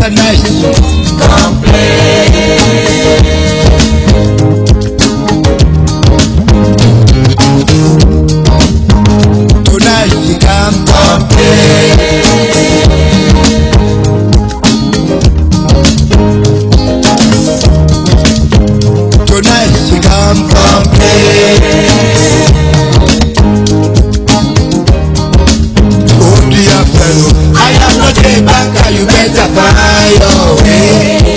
Tonight, you can't complain. Tonight, you can't complain. Oh dear fellow, I am not a banker, you better buy your way.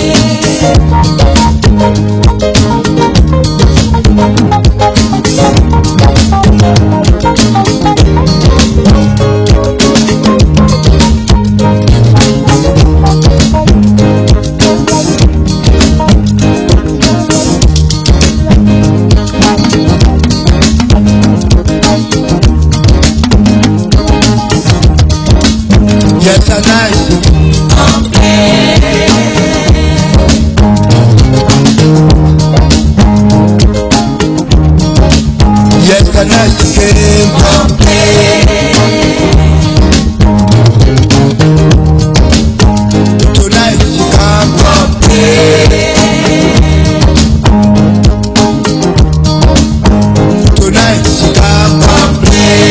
Yes, and nice. Yes, and nice came from play. Tonight she come from play. Tonight she come from play.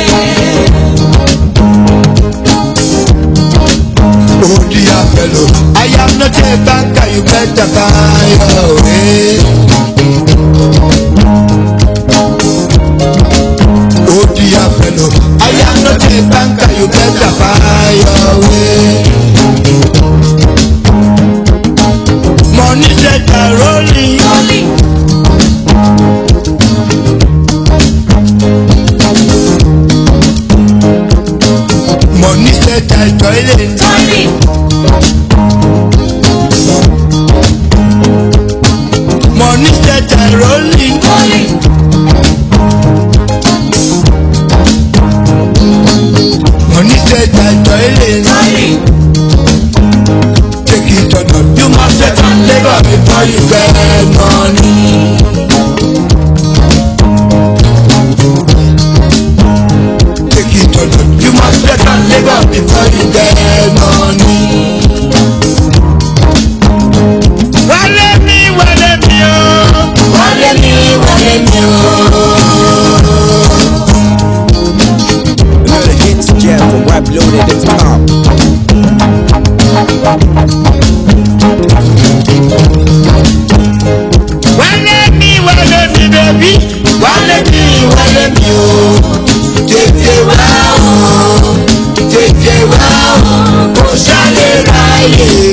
Oh dear fellow, I am not a banker, you better buy your way. Oh dear fellow, I am not a banker, you better buy your way. Money set a rolling. Money set a toilet. Money set a rolling. Money set a toilet. Take it or not, you must set and labor before you get money. Take it or not, you must set and labor before you get money. Wale mi oh. Wale mi oh. Another hits jam from raploaded.com. Wale mi baby. Wale mi oh. Tete wa oh. Kò ṣàlè ráyè.